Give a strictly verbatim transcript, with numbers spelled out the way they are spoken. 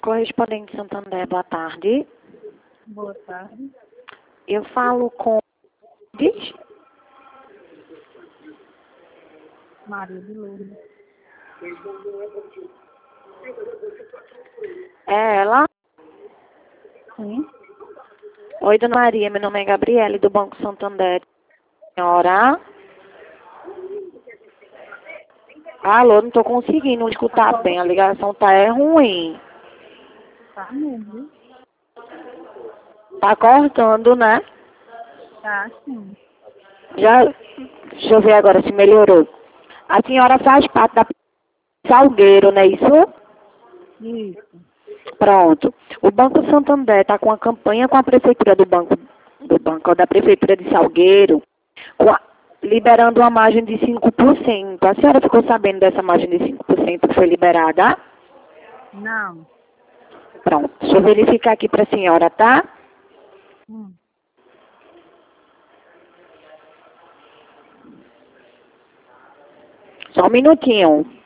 Correspondente Santander, boa tarde. Boa tarde. Eu falo com... Diz? Maria de Lourdes. É ela? Sim. Oi, dona Maria, meu nome é Gabriele, do Banco Santander. Senhora? Alô, não estou conseguindo escutar bem, a ligação tá é ruim. Tá mesmo. Tá cortando, né? Tá sim. Já, deixa eu ver agora se melhorou. A senhora faz parte da Salgueiro, não é isso? Isso. Pronto. O Banco Santander está com a campanha com a prefeitura do banco, do banco da prefeitura de Salgueiro, com a- liberando uma margem de cinco por cento. A senhora ficou sabendo dessa margem de cinco por cento que foi liberada? Não. Pronto. Deixa eu verificar aqui para a senhora, tá? Hum. Só um minutinho.